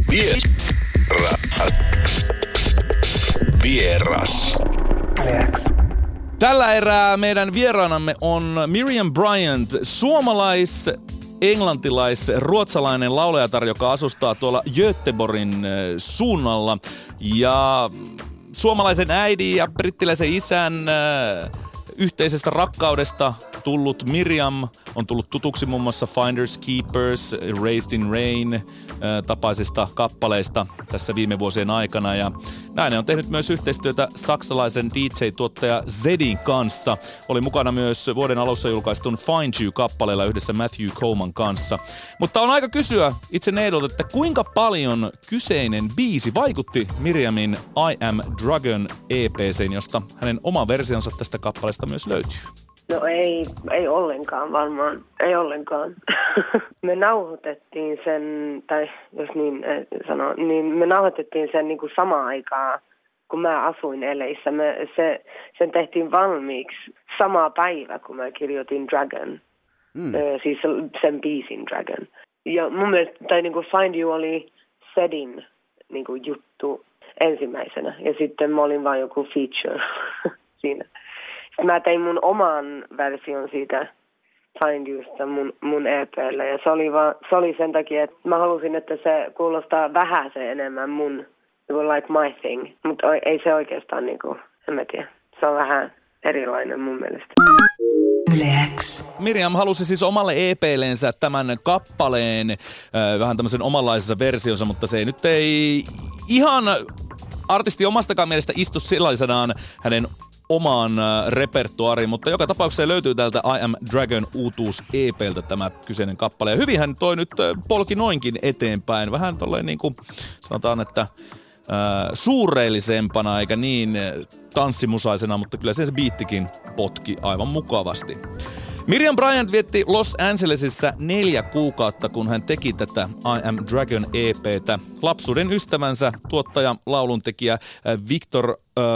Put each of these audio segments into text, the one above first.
Vieras. Tällä erää meidän vieraanamme on Miriam Bryant, englantilais-ruotsalainen laulajatar, joka asustaa tuolla Göteborgin suunnalla. Ja suomalaisen äidin ja brittiläisen isän yhteisestä rakkaudesta tullut Miriam on tullut tutuksi muun muassa Finders Keepers, Raised in Rain tapaisista kappaleista tässä viime vuosien aikana. Ja nainen on tehnyt myös yhteistyötä saksalaisen DJ-tuottaja Zedin kanssa. Oli mukana myös vuoden alussa julkaistun Find You-kappaleella yhdessä Matthew Coman kanssa. Mutta on aika kysyä itse Needolta, että kuinka paljon kyseinen biisi vaikutti Miriamin I Am Dragon EP:seen, josta hänen oma versionsa tästä kappaleesta myös löytyy. No ei ollenkaan varmaan, ei ollenkaan. Me nauhoitettiin sen, tai jos niin sanoo, niin me nauhoitettiin sen niin kuin samaan aikaan, kun mä asuin LA:ssä. Sen tehtiin valmiiksi sama päivä, kun mä kirjoitin Dragon, siis sen biisin Dragon. Ja mun mielestä, tai niin kuin Find You oli Zedin niin kuin juttu ensimmäisenä, ja sitten mä olin vaan joku feature siinä. Mä tein mun oman version siitä Find Yousta mun EP:llä ja se oli sen takia, että mä halusin, että se kuulostaa vähäsen enemmän mun like my thing, mutta ei se oikeastaan niinku, en mä tiedä, se on vähän erilainen mun mielestä. Miriam halusi siis omalle EP:llensä tämän kappaleen vähän tämmöisen omanlaisessa versionsa, mutta se nyt ei ihan artisti omastakaan mielestä istu sellaisenaan hänen omaan repertuaariin, mutta joka tapauksessa löytyy täältä I Am Dragon uutuus EP:ltä tämä kyseinen kappale. Ja hyvinhän toi nyt polki noinkin eteenpäin. Vähän tolleen niin kuin sanotaan, että suureellisempana eikä niin tanssimusaisena, mutta kyllä se biittikin potki aivan mukavasti. Miriam Bryant vietti Los Angelesissa 4 kuukautta, kun hän teki tätä I Am Dragon EP:tä lapsuuden ystävänsä, tuottaja, lauluntekijä Victor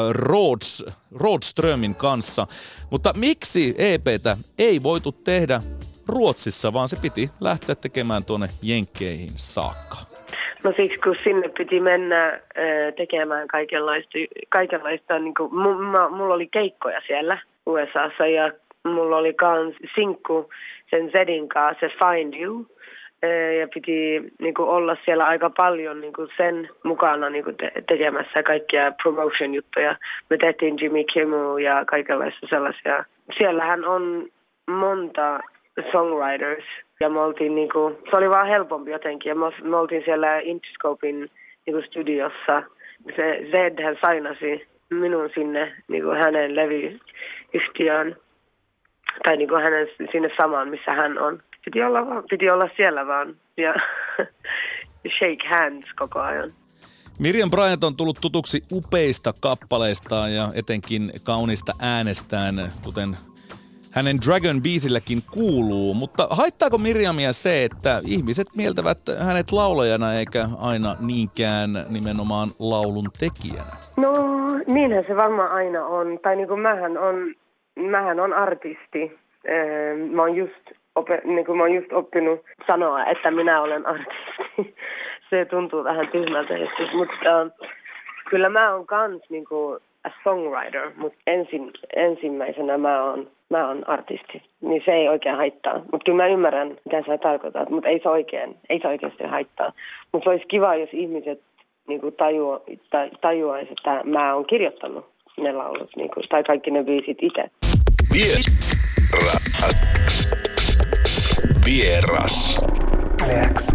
Rådströmin kanssa. Mutta miksi EP:tä ei voitu tehdä Ruotsissa, vaan se piti lähteä tekemään tuonne Jenkkeihin saakka? No siksi, kun sinne piti mennä tekemään kaikenlaista niin kuin, mulla oli keikkoja siellä USAssa ja mulla oli kans sinkku sen Zedin kanssa, se Find You, ja piti niinku olla siellä aika paljon niinku sen mukana niinku tekemässä kaikkia promotion-juttuja. Me tehtiin Jimmy Kimmel ja kaikenlaista sellaisia. Siellähän on monta songwriters, ja me oltiin niinku, se oli vaan helpompi jotenkin, ja me oltiin siellä Interscopein niinku studiossa. Se Zed, hän sainasi minun sinne niinku hänen levyyhtiöön. Tai niin kuin hänen sinne samaan, missä hän on. Piti olla siellä vaan ja shake hands koko ajan. Miriam Bryant on tullut tutuksi upeista kappaleistaan ja etenkin kaunista äänestään, kuten hänen Dragon-biisilläkin kuuluu. Mutta haittaako Miriamia se, että ihmiset mieltävät hänet laulajana eikä aina niinkään nimenomaan laulun tekijänä? No niinhän se varmaan aina on. Tai niin kuin mähän on artisti. Mä oon just oppinut sanoa, että minä olen artisti. Se tuntuu vähän tyhmältä joskus, mutta kyllä mä oon kans niinku a songwriter, mutta ensimmäisenä mä oon artisti. Niin se ei oikein haittaa. Mutta kyllä mä ymmärrän, mitä sä tarkoitat, mutta ei se oikeasti haittaa. Mutta se olisi kiva, jos ihmiset niinku tajuaisi, että mä oon kirjoittanut ne laulut, niinku, tai kaikki ne biisit itse. Vieras.